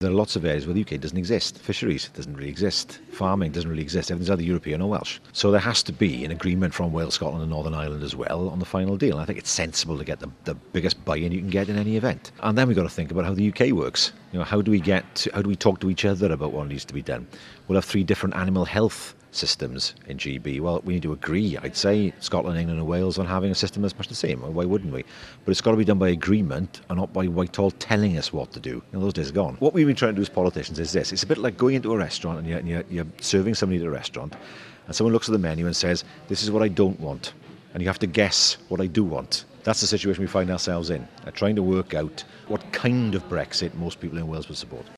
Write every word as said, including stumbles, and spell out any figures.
There are lots of areas where the U K doesn't exist. Fisheries doesn't really exist. Farming doesn't really exist. Everything's either European or Welsh. So there has to be an agreement from Wales, Scotland and Northern Ireland as well on the final deal. And I think it's sensible to get the, the biggest buy-in you can get in any event. And then we've got to think about how the U K works. You know, how do we get, to, how do we talk to each other about what needs to be done? We'll have three different animal health systems in G B. Well, we need to agree, I'd say, Scotland, England and Wales on having a system that's much the same. Why wouldn't we? But it's got to be done by agreement and not by Whitehall telling us what to do. You know, those days are gone. What we've been trying to do as politicians is this. It's a bit like going into a restaurant and you're, and you're, you're serving somebody at a restaurant and someone looks at the menu and says, this is what I don't want. And you have to guess what I do want. That's the situation we find ourselves in, uh, trying to work out what kind of Brexit most people in Wales would support.